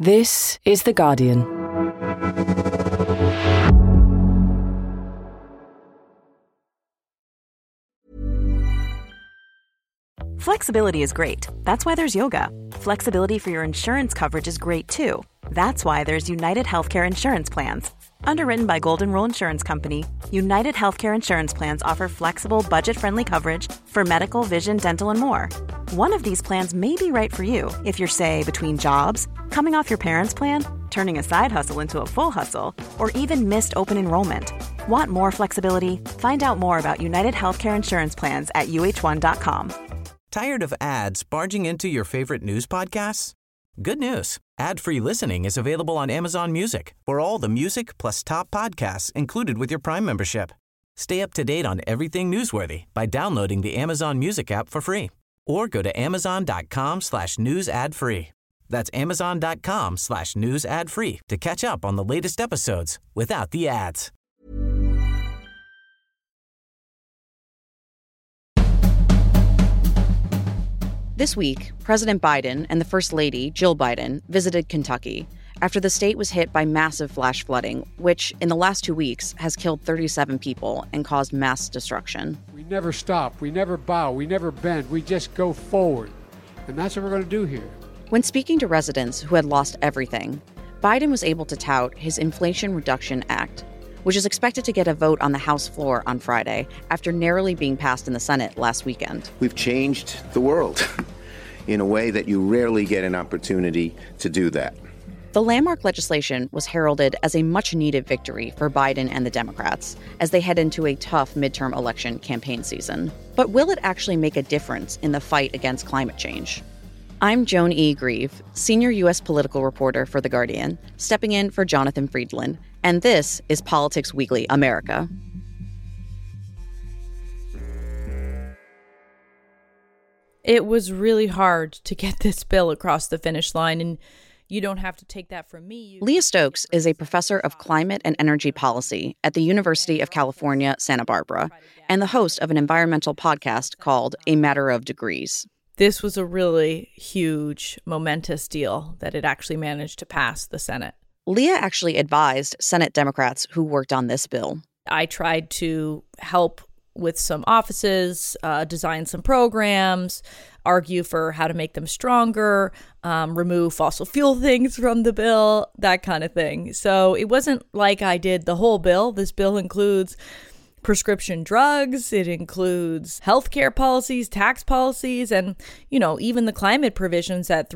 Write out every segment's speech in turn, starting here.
This is The Guardian. Flexibility is great. That's why there's yoga. Flexibility for your insurance coverage is great too. That's why there's United Healthcare Insurance Plans. Underwritten by Golden Rule Insurance Company, United Healthcare Insurance Plans offer flexible, budget-friendly coverage for medical, vision, dental, and more. One of these plans may be right for you if you're, say, between jobs, coming off your parents' plan, turning a side hustle into a full hustle, or even missed open enrollment. Want more flexibility? Find out more about United Healthcare Insurance Plans at uh1.com. Tired of ads barging into your favorite news podcasts? Good news. Ad-free listening is available on Amazon Music for all the music plus top podcasts included with your Prime membership. Stay up to date on everything newsworthy by downloading the Amazon Music app for free or go to amazon.com/news ad free. That's amazon.com/news ad free to catch up on the latest episodes without the ads. This week, President Biden and the First Lady, Jill Biden, visited Kentucky after the state was hit by massive flash flooding, which, in the last 2 weeks, has killed 37 people and caused mass destruction. We never stop, we never bow, we never bend, we just go forward. And that's what we're going to do here. When speaking to residents who had lost everything, Biden was able to tout his Inflation Reduction Act, which is expected to get a vote on the House floor on Friday after narrowly being passed in the Senate last weekend. We've changed the world in a way that you rarely get an opportunity to do that. The landmark legislation was heralded as a much-needed victory for Biden and the Democrats as they head into a tough midterm election campaign season. But will it actually make a difference in the fight against climate change? I'm Joan E. Grieve, senior U.S. political reporter for The Guardian, stepping in for Jonathan Friedland, and this is Politics Weekly America. It was really hard to get this bill across the finish line, and you don't have to take that from me. Leah Stokes is a professor of climate and energy policy at the University of California, Santa Barbara, and the host of an environmental podcast called A Matter of Degrees. This was a really huge, momentous deal that it actually managed to pass the Senate. Leah actually advised Senate Democrats who worked on this bill. I tried to help with some offices, design some programs, argue for how to make them stronger, remove fossil fuel things from the bill, that kind of thing. So it wasn't like I did the whole bill. This bill includes prescription drugs, it includes healthcare policies, tax policies, and, even the climate provisions at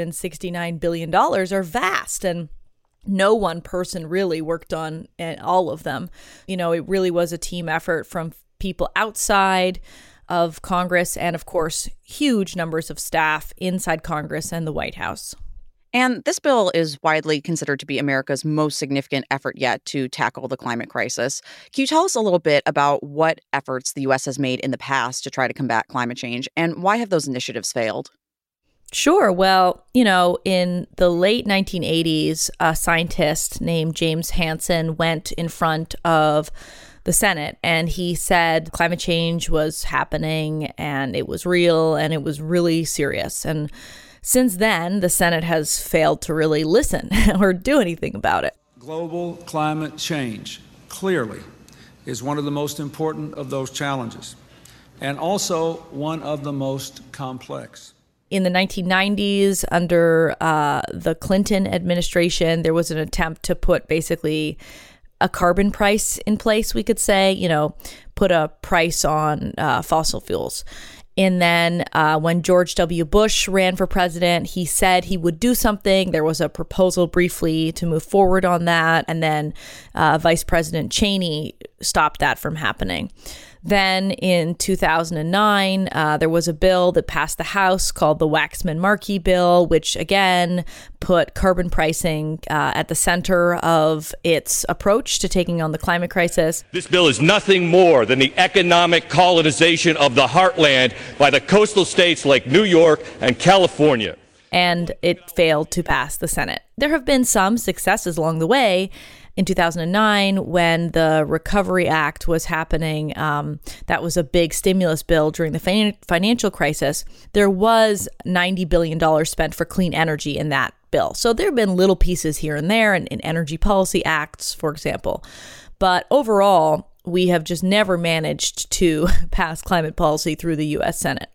$369 billion are vast, and no one person really worked on all of them. It really was a team effort from people outside of Congress and, of course, huge numbers of staff inside Congress and the White House. And this bill is widely considered to be America's most significant effort yet to tackle the climate crisis. Can you tell us a little bit about what efforts the U.S. has made in the past to try to combat climate change, and why have those initiatives failed? Sure. Well, in the late 1980s, a scientist named James Hansen went in front of the Senate and he said climate change was happening and it was real and it was really serious. And since then, the Senate has failed to really listen or do anything about it. Global climate change clearly is one of the most important of those challenges and also one of the most complex. In the 1990s, under the Clinton administration, there was an attempt to put basically a carbon price in place, we could say, put a price on fossil fuels. And then when George W. Bush ran for president, he said he would do something. There was a proposal briefly to move forward on that. And then Vice President Cheney stopped that from happening. Then in 2009, there was a bill that passed the House called the Waxman-Markey bill, which again put carbon pricing at the center of its approach to taking on the climate crisis. This bill is nothing more than the economic colonization of the heartland by the coastal states like New York and California. And it failed to pass the Senate. There have been some successes along the way. In 2009, when the Recovery Act was happening, that was a big stimulus bill during the financial crisis. There was $90 billion spent for clean energy in that bill. So there have been little pieces here and there in energy policy acts, for example. But overall, we have just never managed to pass climate policy through the U.S. Senate.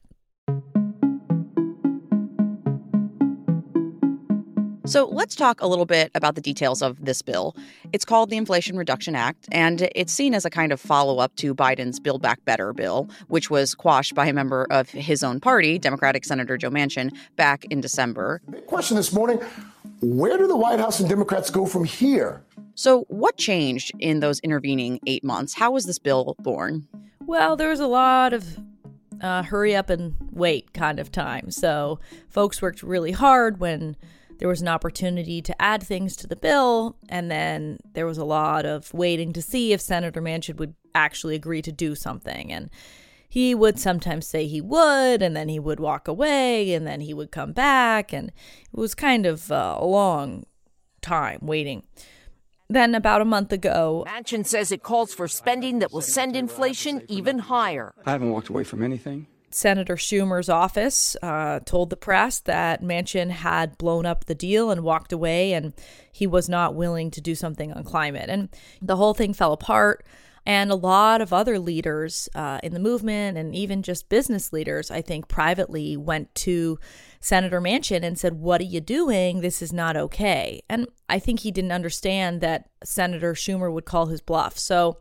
So let's talk a little bit about the details of this bill. It's called the Inflation Reduction Act, and it's seen as a kind of follow-up to Biden's Build Back Better bill, which was quashed by a member of his own party, Democratic Senator Joe Manchin, back in December. Big question this morning, where do the White House and Democrats go from here? So what changed in those intervening 8 months? How was this bill born? Well, there was a lot of hurry up and wait kind of time. So folks worked really hard when there was an opportunity to add things to the bill, and then there was a lot of waiting to see if Senator Manchin would actually agree to do something. And he would sometimes say he would, and then he would walk away, and then he would come back, and it was kind of a long time waiting. Then about a month ago, Manchin says it calls for spending that will send inflation even higher. I haven't walked away from anything. Senator Schumer's office told the press that Manchin had blown up the deal and walked away, and he was not willing to do something on climate. And the whole thing fell apart. And a lot of other leaders in the movement, and even just business leaders, I think privately went to Senator Manchin and said, "What are you doing? This is not okay." And I think he didn't understand that Senator Schumer would call his bluff. So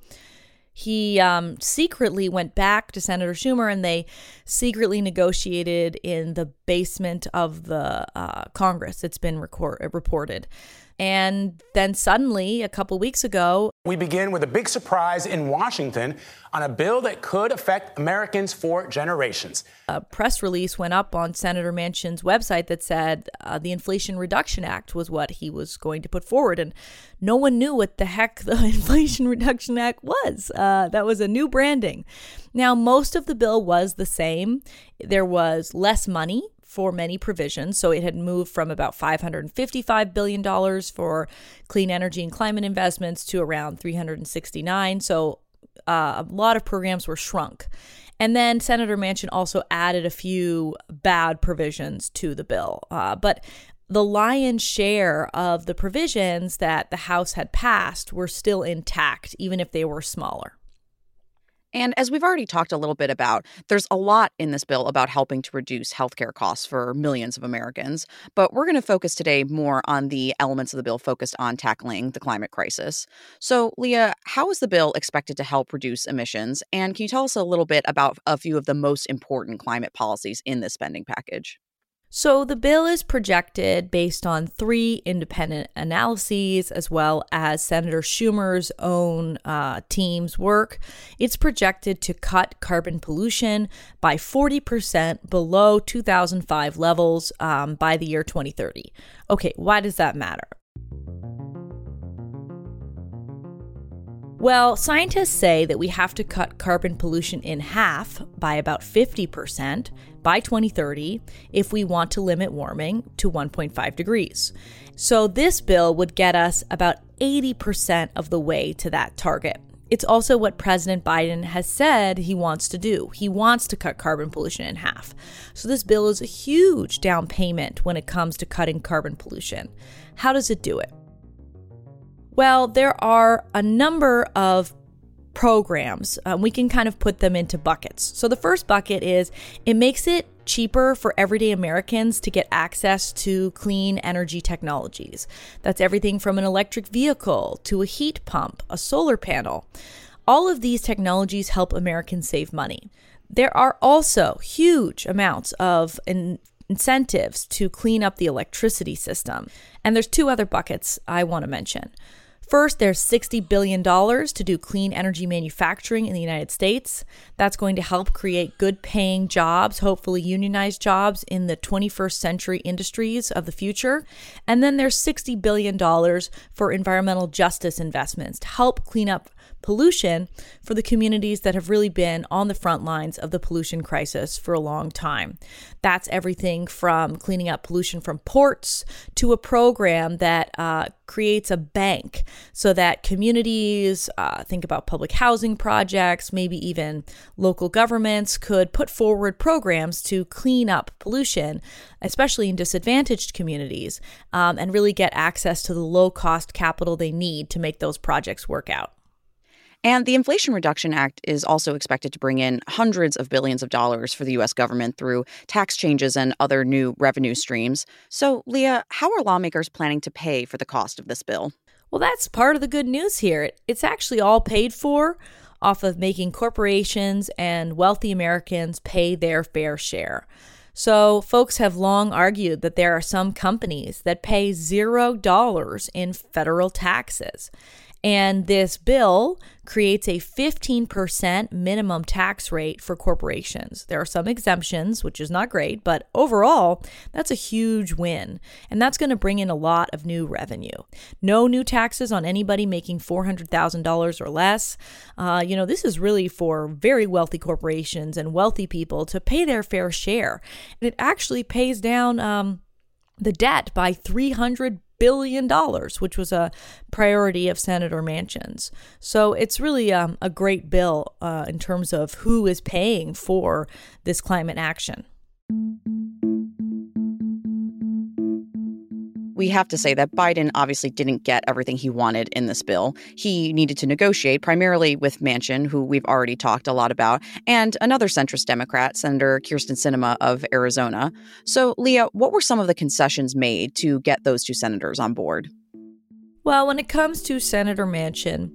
he secretly went back to Senator Schumer, and they secretly negotiated in the basement of the Congress. It's been reported. And then suddenly, a couple weeks ago, we begin with a big surprise in Washington on a bill that could affect Americans for generations. A press release went up on Senator Manchin's website that said the Inflation Reduction Act was what he was going to put forward. And no one knew what the heck the Inflation Reduction Act was. That was a new branding. Now, most of the bill was the same. There was less money for many provisions. So it had moved from about $555 billion for clean energy and climate investments to around $369. So a lot of programs were shrunk. And then Senator Manchin also added a few bad provisions to the bill. But the lion's share of the provisions that the House had passed were still intact, even if they were smaller. And as we've already talked a little bit about, there's a lot in this bill about helping to reduce healthcare costs for millions of Americans. But we're going to focus today more on the elements of the bill focused on tackling the climate crisis. So, Leah, how is the bill expected to help reduce emissions? And can you tell us a little bit about a few of the most important climate policies in this spending package? So the bill is projected based on 3 independent analyses, as well as Senator Schumer's own team's work. It's projected to cut carbon pollution by 40% below 2005 levels by the year 2030. Okay, why does that matter? Well, scientists say that we have to cut carbon pollution in half by about 50% by 2030 if we want to limit warming to 1.5 degrees. So this bill would get us about 80% of the way to that target. It's also what President Biden has said he wants to do. He wants to cut carbon pollution in half. So this bill is a huge down payment when it comes to cutting carbon pollution. How does it do it? Well, there are a number of programs. We can kind of put them into buckets. So the first bucket is it makes it cheaper for everyday Americans to get access to clean energy technologies. That's everything from an electric vehicle to a heat pump, a solar panel. All of these technologies help Americans save money. There are also huge amounts of incentives to clean up the electricity system. And there's 2 other buckets I want to mention. First, there's $60 billion to do clean energy manufacturing in the United States. That's going to help create good-paying jobs, hopefully unionized jobs in the 21st century industries of the future. And then there's $60 billion for environmental justice investments to help clean up pollution for the communities that have really been on the front lines of the pollution crisis for a long time. That's everything from cleaning up pollution from ports to a program that creates a bank so that communities, think about public housing projects, maybe even local governments could put forward programs to clean up pollution, especially in disadvantaged communities, and really get access to the low-cost capital they need to make those projects work out. And the Inflation Reduction Act is also expected to bring in hundreds of billions of dollars for the U.S. government through tax changes and other new revenue streams. So, Leah, how are lawmakers planning to pay for the cost of this bill? Well, that's part of the good news here. It's actually all paid for off of making corporations and wealthy Americans pay their fair share. So folks have long argued that there are some companies that pay $0 in federal taxes. And this bill creates a 15% minimum tax rate for corporations. There are some exemptions, which is not great, but overall, that's a huge win. And that's going to bring in a lot of new revenue. No new taxes on anybody making $400,000 or less. This is really for very wealthy corporations and wealthy people to pay their fair share. And it actually pays down the debt by $300 billion, which was a priority of Senator Manchin's. So it's really a great bill in terms of who is paying for this climate action. We have to say that Biden obviously didn't get everything he wanted in this bill. He needed to negotiate primarily with Manchin, who we've already talked a lot about, and another centrist Democrat, Senator Kyrsten Sinema of Arizona. So, Leah, what were some of the concessions made to get those two senators on board? Well, when it comes to Senator Manchin,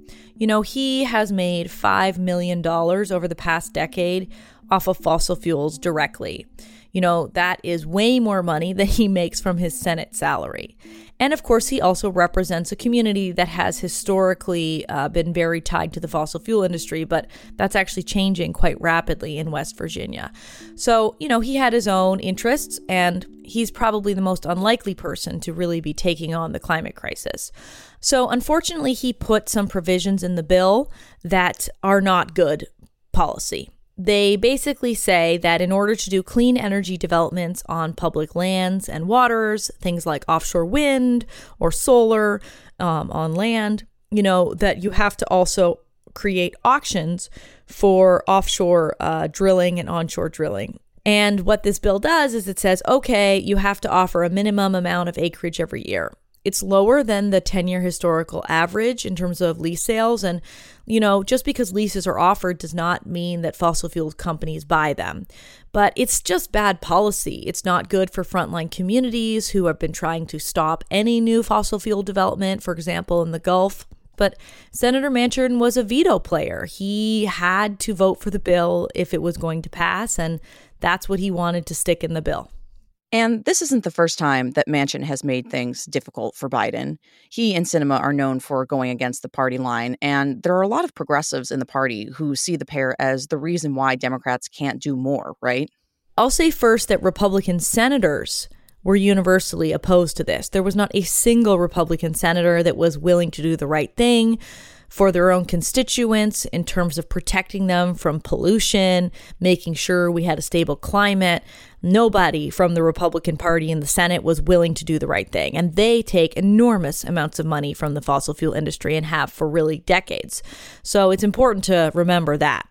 he has made $5 million over the past decade off of fossil fuels directly. That is way more money than he makes from his Senate salary. And of course, he also represents a community that has historically been very tied to the fossil fuel industry, but that's actually changing quite rapidly in West Virginia. So, he had his own interests, and he's probably the most unlikely person to really be taking on the climate crisis. So, unfortunately, he put some provisions in the bill that are not good policy. They basically say that in order to do clean energy developments on public lands and waters, things like offshore wind or solar on land, that you have to also create auctions for offshore drilling and onshore drilling. And what this bill does is it says, okay, you have to offer a minimum amount of acreage every year. It's lower than the 10-year historical average in terms of lease sales. And, just because leases are offered does not mean that fossil fuel companies buy them. But it's just bad policy. It's not good for frontline communities who have been trying to stop any new fossil fuel development, for example, in the Gulf. But Senator Manchin was a veto player. He had to vote for the bill if it was going to pass, and that's what he wanted to stick in the bill. And this isn't the first time that Manchin has made things difficult for Biden. He and Sinema are known for going against the party line, and there are a lot of progressives in the party who see the pair as the reason why Democrats can't do more, right? I'll say first that Republican senators were universally opposed to this. There was not a single Republican senator that was willing to do the right thing for their own constituents in terms of protecting them from pollution, making sure we had a stable climate. Nobody from the Republican Party in the Senate was willing to do the right thing. And they take enormous amounts of money from the fossil fuel industry and have for really decades. So it's important to remember that.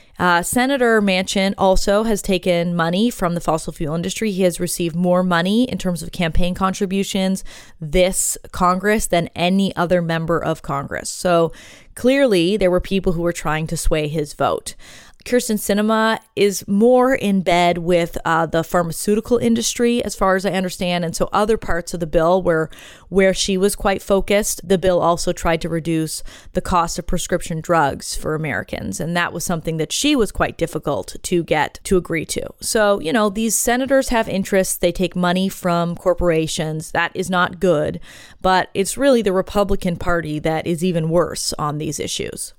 Senator Manchin also has taken money from the fossil fuel industry. He has received more money in terms of campaign contributions this Congress than any other member of Congress. So clearly there were people who were trying to sway his vote. Kyrsten Sinema is more in bed with the pharmaceutical industry, as far as I understand. And so other parts of the bill where she was quite focused, the bill also tried to reduce the cost of prescription drugs for Americans. And that was something that she was quite difficult to get to agree to. So, these senators have interests. They take money from corporations. That is not good. But it's really the Republican Party that is even worse on these issues.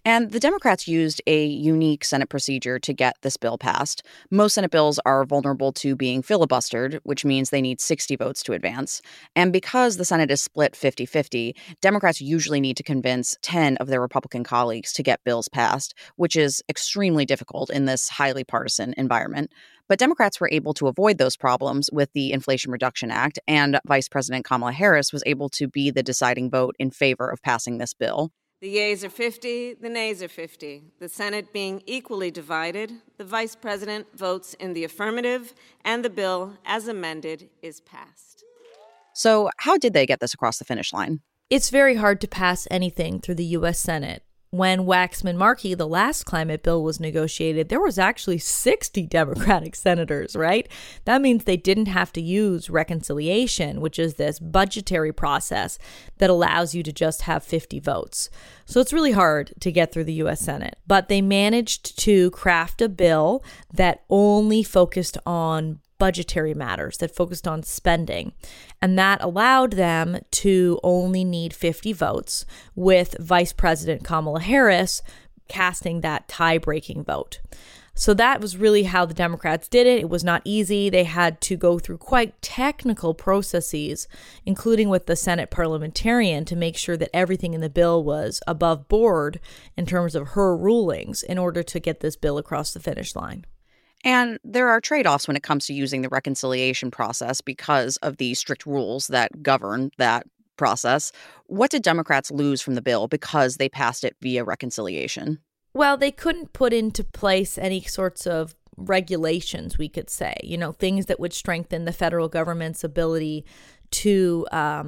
And the Democrats used a unique Senate procedure to get this bill passed. Most Senate bills are vulnerable to being filibustered, which means they need 60 votes to advance. And because the Senate is split 50-50, Democrats usually need to convince 10 of their Republican colleagues to get bills passed, which is extremely difficult in this highly partisan environment. But Democrats were able to avoid those problems with the Inflation Reduction Act, and Vice President Kamala Harris was able to be the deciding vote in favor of passing this bill. The yeas are 50, the nays are 50. The Senate being equally divided, the Vice President votes in the affirmative, and the bill, as amended, is passed. So how did they get this across the finish line? It's very hard to pass anything through the U.S. Senate. When Waxman-Markey, the last climate bill, was negotiated, there was actually 60 Democratic senators, right? That means they didn't have to use reconciliation, which is this budgetary process that allows you to just have 50 votes. So it's really hard to get through the U.S. Senate. But they managed to craft a bill that only focused on budgetary matters, that focused on spending. And that allowed them to only need 50 votes, with Vice President Kamala Harris casting that tie-breaking vote. So that was really how the Democrats did it. It was not easy. They had to go through quite technical processes, including with the Senate parliamentarian, to make sure that everything in the bill was above board in terms of her rulings in order to get this bill across the finish line. And there are trade-offs when it comes to using the reconciliation process because of the strict rules that govern that process. What did Democrats lose from the bill because they passed it via reconciliation? Well, they couldn't put into place any sorts of regulations, we could say, things that would strengthen the federal government's ability to,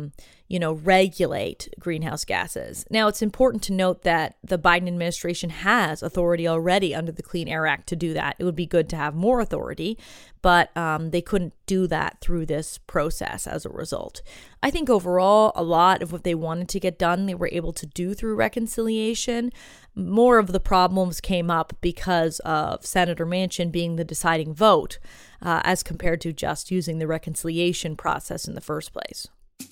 regulate greenhouse gases. Now, it's important to note that the Biden administration has authority already under the Clean Air Act to do that. It would be good to have more authority, but they couldn't do that through this process as a result. I think overall, a lot of what they wanted to get done, they were able to do through reconciliation. More of the problems came up because of Senator Manchin being the deciding vote, as compared to just using the reconciliation process in the first place.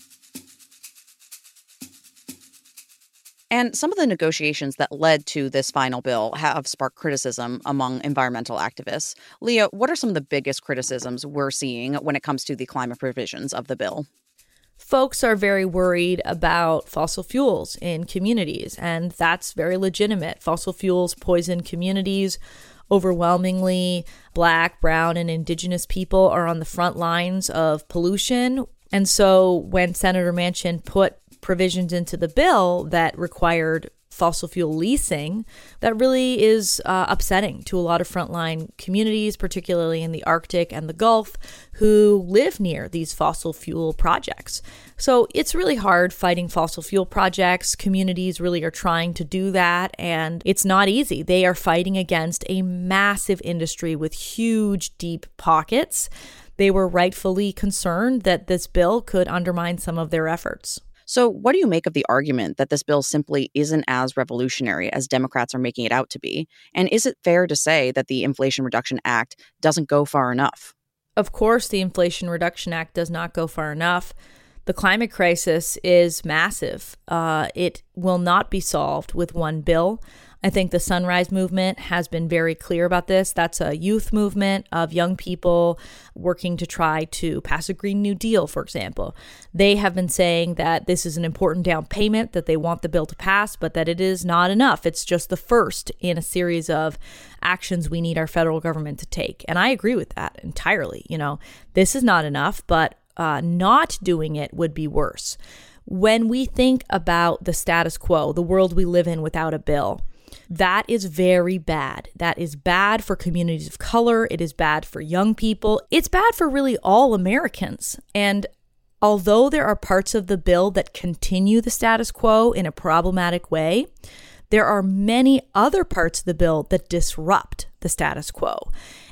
And some of the negotiations that led to this final bill have sparked criticism among environmental activists. Leah, what are some of the biggest criticisms we're seeing when it comes to the climate provisions of the bill? Folks are very worried about fossil fuels in communities, and that's very legitimate. Fossil fuels poison communities. Overwhelmingly, Black, Brown, and Indigenous people are on the front lines of pollution. And so when Senator Manchin put provisions into the bill that required fossil fuel leasing, that really is upsetting to a lot of frontline communities, particularly in the Arctic and the Gulf, who live near these fossil fuel projects. So it's really hard fighting fossil fuel projects. Communities really are trying to do that, and it's not easy. They are fighting against a massive industry with huge, deep pockets. They were rightfully concerned that this bill could undermine some of their efforts. So what do you make of the argument that this bill simply isn't as revolutionary as Democrats are making it out to be? And is it fair to say that the Inflation Reduction Act doesn't go far enough? Of course, the Inflation Reduction Act does not go far enough. The climate crisis is massive. It will not be solved with one bill. I think the Sunrise Movement has been very clear about this. That's a youth movement of young people working to try to pass a Green New Deal, for example. They have been saying that this is an important down payment, that they want the bill to pass, but that it is not enough. It's just the first in a series of actions we need our federal government to take. And I agree with that entirely. This is not enough, but not doing it would be worse. When we think about the status quo, the world we live in without a bill, that is very bad. That is bad for communities of color. It is bad for young people. It's bad for really all Americans. And although there are parts of the bill that continue the status quo in a problematic way, there are many other parts of the bill that disrupt the status quo.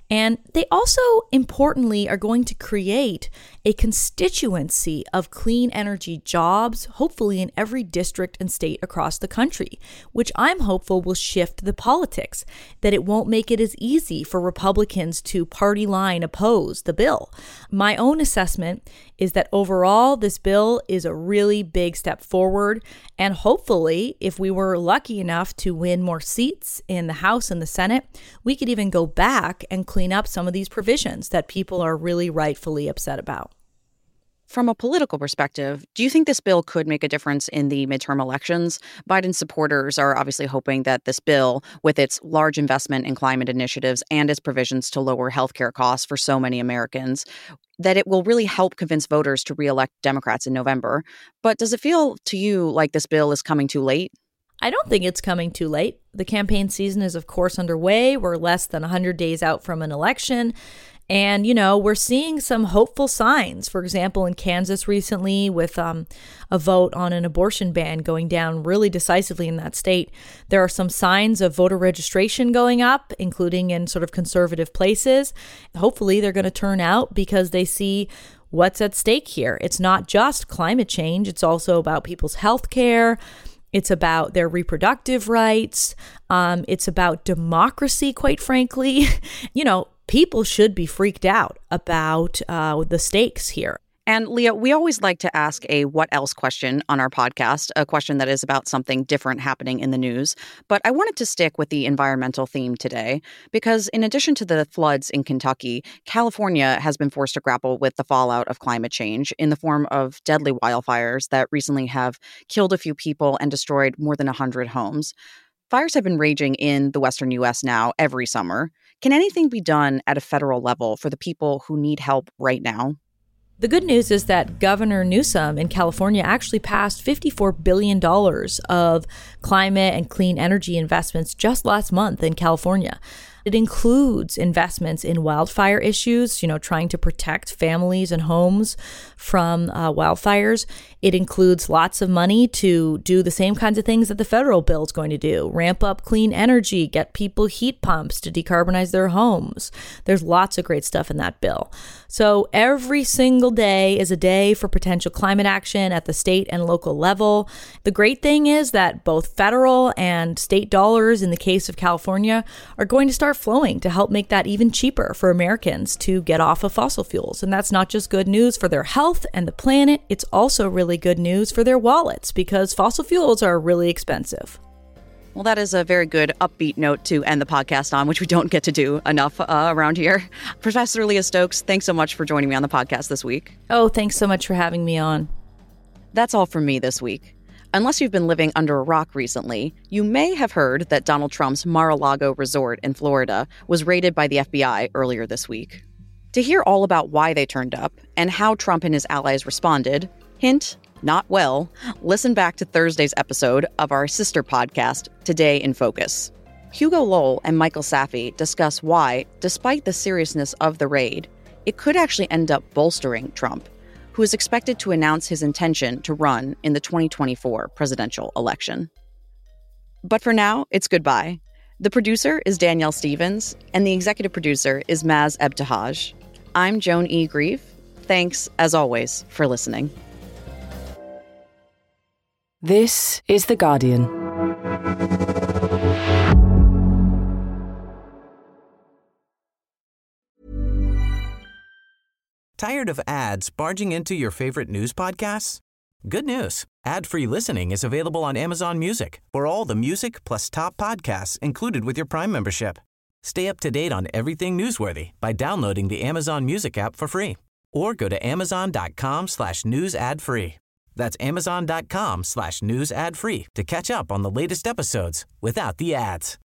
And they also, importantly, are going to create a constituency of clean energy jobs, hopefully in every district and state across the country, which I'm hopeful will shift the politics, that it won't make it as easy for Republicans to party line oppose the bill. My own assessment is that overall, this bill is a really big step forward. And hopefully, if we were lucky enough to win more seats in the House and the Senate, we could even go back and clean up some of these provisions that people are really rightfully upset about. From a political perspective, do you think this bill could make a difference in the midterm elections? Biden supporters are obviously hoping that this bill, with its large investment in climate initiatives and its provisions to lower healthcare costs for so many Americans, that it will really help convince voters to reelect Democrats in November. But does it feel to you like this bill is coming too late? I don't think it's coming too late. The campaign season is, of course, underway. We're less than 100 days out from an election. And, we're seeing some hopeful signs. For example, in Kansas recently, with a vote on an abortion ban going down really decisively in that state, there are some signs of voter registration going up, including in sort of conservative places. Hopefully, they're going to turn out because they see what's at stake here. It's not just climate change. It's also about people's health care. It's about their reproductive rights. It's about democracy, quite frankly. People should be freaked out about the stakes here. And Leah, we always like to ask a what else question on our podcast, a question that is about something different happening in the news. But I wanted to stick with the environmental theme today because in addition to the floods in Kentucky, California has been forced to grapple with the fallout of climate change in the form of deadly wildfires that recently have killed a few people and destroyed more than 100 homes. Fires have been raging in the western U.S. now every summer. Can anything be done at a federal level for the people who need help right now? The good news is that Governor Newsom in California actually passed $54 billion of climate and clean energy investments just last month in California. It includes investments in wildfire issues, trying to protect families and homes from wildfires. It includes lots of money to do the same kinds of things that the federal bill is going to do. Ramp up clean energy, get people heat pumps to decarbonize their homes. There's lots of great stuff in that bill. So every single day is a day for potential climate action at the state and local level. The great thing is that both federal and state dollars, in the case of California, are going to start flowing to help make that even cheaper for Americans to get off of fossil fuels. And that's not just good news for their health and the planet, it's also really good news for their wallets because fossil fuels are really expensive. Well, that is a very good upbeat note to end the podcast on, which we don't get to do enough around here. Professor Leah Stokes, thanks so much for joining me on the podcast this week. Oh, thanks so much for having me on. That's all from me this week. Unless you've been living under a rock recently, you may have heard that Donald Trump's Mar-a-Lago resort in Florida was raided by the FBI earlier this week. To hear all about why they turned up and how Trump and his allies responded, hint, not well, listen back to Thursday's episode of our sister podcast, Today in Focus. Hugo Lowell and Michael Safi discuss why, despite the seriousness of the raid, it could actually end up bolstering Trump, who is expected to announce his intention to run in the 2024 presidential election. But for now, it's goodbye. The producer is Danielle Stevens, and the executive producer is Maz Ebtihaj. I'm Joan E. Grief. Thanks, as always, for listening. This is The Guardian. Tired of ads barging into your favorite news podcasts? Good news. Ad-free listening is available on Amazon Music for all the music plus top podcasts included with your Prime membership. Stay up to date on everything newsworthy by downloading the Amazon Music app for free or go to amazon.com/news ad free. That's amazon.com/news ad free to catch up on the latest episodes without the ads.